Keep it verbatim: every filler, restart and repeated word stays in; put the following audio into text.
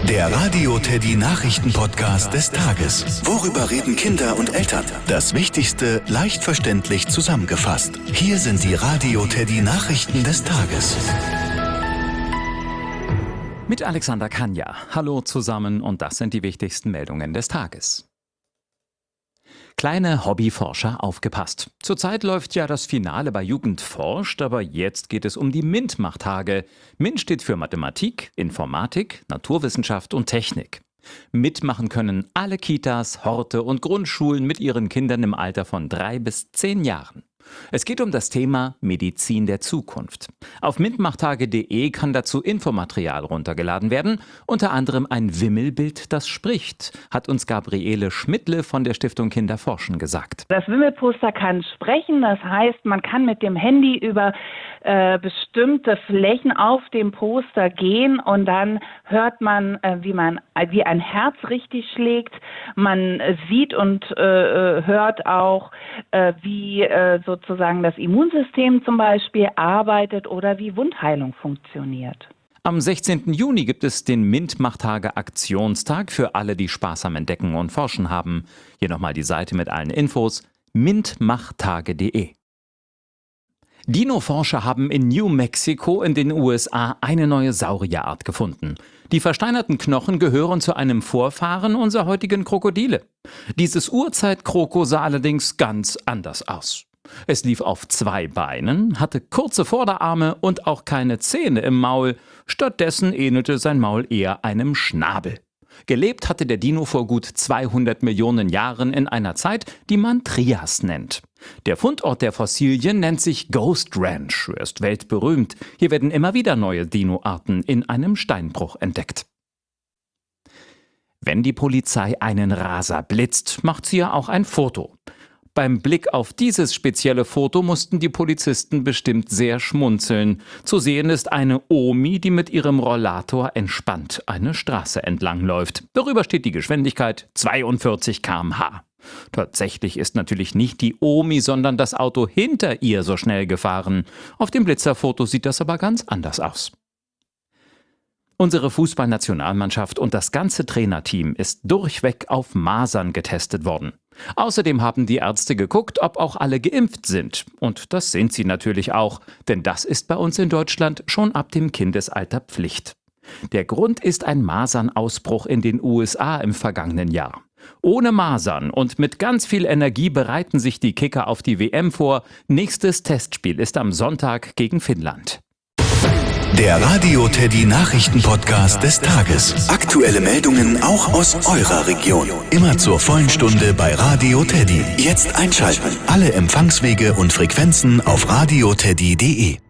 Der Radio Teddy Nachrichten-Podcast des Tages. Worüber reden Kinder und Eltern? Das Wichtigste leicht verständlich zusammengefasst. Hier sind die Radio Teddy Nachrichten des Tages. Mit Alexander Kanja. Hallo zusammen und das sind die wichtigsten Meldungen des Tages. Kleine Hobbyforscher, aufgepasst. Zurzeit läuft ja das Finale bei Jugend forscht, aber jetzt geht es um die MINT-Machtage. MINT steht für Mathematik, Informatik, Naturwissenschaft und Technik. Mitmachen können alle Kitas, Horte und Grundschulen mit ihren Kindern im Alter von drei bis zehn Jahren. Es geht um das Thema Medizin der Zukunft. Auf mintmachtage punkt de kann dazu Infomaterial runtergeladen werden, unter anderem ein Wimmelbild, das spricht, hat uns Gabriele Schmidtle von der Stiftung Kinder forschen gesagt. Das Wimmelposter kann sprechen, das heißt, man kann mit dem Handy über äh, bestimmte Flächen auf dem Poster gehen und dann hört man, äh, wie man wie ein Herz richtig schlägt. Man äh, sieht und äh, hört auch, äh, wie äh, sozusagen das Immunsystem zum Beispiel arbeitet oder wie Wundheilung funktioniert. Am sechzehnten Juni gibt es den MINT-Machtage-Aktionstag für alle, die Spaß am Entdecken und Forschen haben. Hier nochmal die Seite mit allen Infos: mintmachtage punkt de. Dino-Forscher haben in New Mexico in den U S A eine neue Saurierart gefunden. Die versteinerten Knochen gehören zu einem Vorfahren unserer heutigen Krokodile. Dieses Urzeitkroko sah allerdings ganz anders aus. Es lief auf zwei Beinen, hatte kurze Vorderarme und auch keine Zähne im Maul. Stattdessen ähnelte sein Maul eher einem Schnabel. Gelebt hatte der Dino vor gut zweihundert Millionen Jahren in einer Zeit, die man Trias nennt. Der Fundort der Fossilien nennt sich Ghost Ranch, er ist weltberühmt. Hier werden immer wieder neue Dinoarten in einem Steinbruch entdeckt. Wenn die Polizei einen Raser blitzt, macht sie ja auch ein Foto. Beim Blick auf dieses spezielle Foto mussten die Polizisten bestimmt sehr schmunzeln. Zu sehen ist eine Omi, die mit ihrem Rollator entspannt eine Straße entlang läuft. Darüber steht die Geschwindigkeit zweiundvierzig Kilometer pro Stunde. Tatsächlich ist natürlich nicht die Omi, sondern das Auto hinter ihr so schnell gefahren. Auf dem Blitzerfoto sieht das aber ganz anders aus. Unsere Fußballnationalmannschaft und das ganze Trainerteam ist durchweg auf Masern getestet worden. Außerdem haben die Ärzte geguckt, ob auch alle geimpft sind. Und das sind sie natürlich auch, denn das ist bei uns in Deutschland schon ab dem Kindesalter Pflicht. Der Grund ist ein Masernausbruch in den U S A im vergangenen Jahr. Ohne Masern und mit ganz viel Energie bereiten sich die Kicker auf die W M vor. Nächstes Testspiel ist am Sonntag gegen Finnland. Der Radio Teddy Nachrichten-Podcast des Tages. Aktuelle Meldungen auch aus eurer Region. Immer zur vollen Stunde bei Radio Teddy. Jetzt einschalten. Alle Empfangswege und Frequenzen auf radio teddy punkt de.